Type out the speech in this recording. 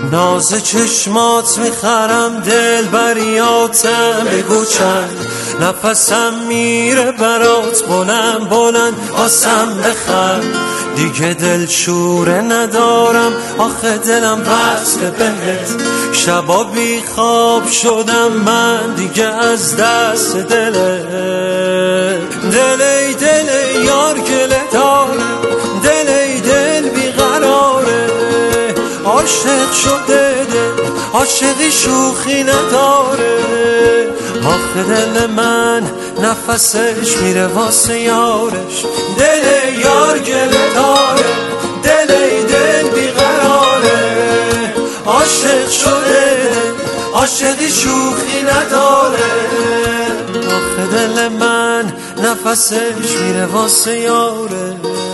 ناز چشمات میخرم دلبریاتم، بگو چند نفسم میره برات، بلند بلند آسم بخر. دیگه دلشوره ندارم آخه دلم وصل بهت، شبا بی خواب شدم من دیگه از دست دلت. دل یار گله داره، دل بیقراره، عاشق شده دل عاشقی شوخی نداره. آخه دل من نفسش میره واسه یارش، دل یار گله داره، دل بیقراره، عاشق شده دل عاشقی شوخی نداره. آخه دل من نفسش میره واسه یارش.